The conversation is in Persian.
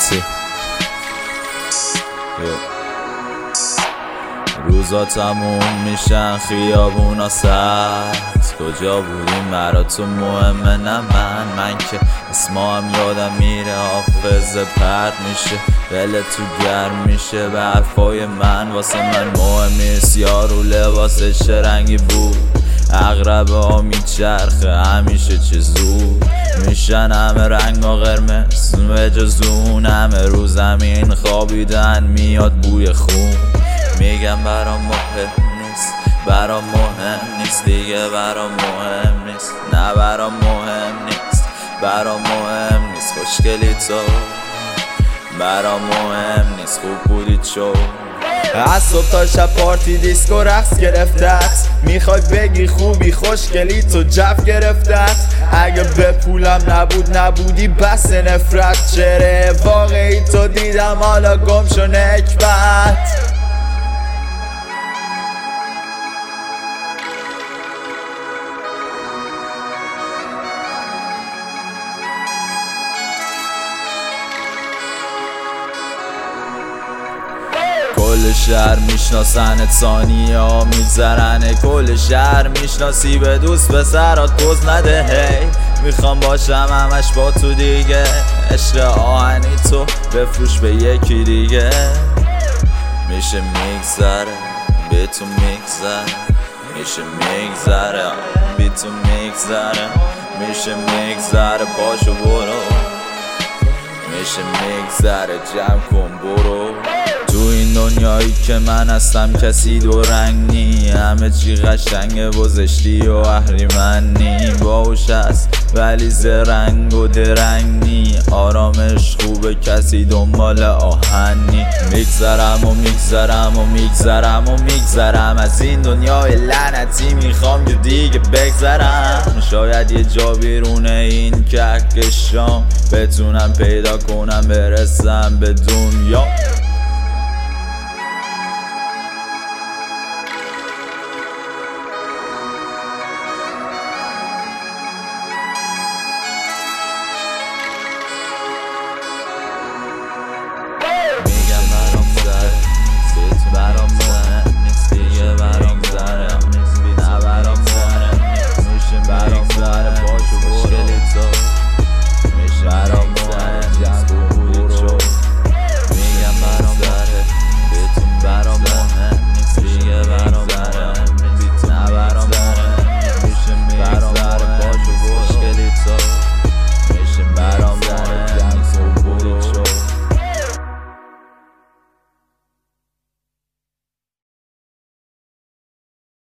مهتی روزا تموم میشن خیابونا سرد کجا بودیم برا تو مهمه نه من که اسمام یادم میره حافظه پرد میشه دل تو گرم میشه به حرفای من واسه من مهم نیست یارو لباسش چه رنگی بود اغربه ها میچرخه همیشه چه زود میشن همه رنگ و قرمز به جز اون همه رو زمین خوابیدن میاد بوی خون میگم برام مهم نیست برام مهم نیست دیگه برام مهم نیست نه برام مهم نیست برام مهم نیست خوشگلی تو برام مهم نیست خوب بودی چو از صبح تا شب پارتی دیسکو رقص گرفتت میخوای بگی خوبی خوشگلی تو جف گرفتت اگه به پولم نبودی بس نفرت چره واقعی تو دیدم حالا گم شو نکبت کل شهر میشناسنت ثانیه ها میگذرنه کل شهر میشناسی به دوست پسرات پوز نده هی میخوام باشم همش با تو دیگه عشق آهنی تو بفروش به یکی دیگه میشه میگذره به تو میگذره میشه میگذره بی تو میگذره میشه میگذره پاشو برو میشه میگذره جمع کن برو تو این دنیایی که من هستم کسی دو رنگ نی همه چی قشنگه و زشتی و اهریمنی باهوش هست ولی زرنگ و درنگ نی آرامش خوبه کسی دنبال آهنی میگذرم و میگذرم و میگذرم و میگذرم از این دنیای لعنتی میخوام که دیگه بگذرم شاید یه جا بیرون این کهکشان بتونم پیدا کنم برسم به دنیا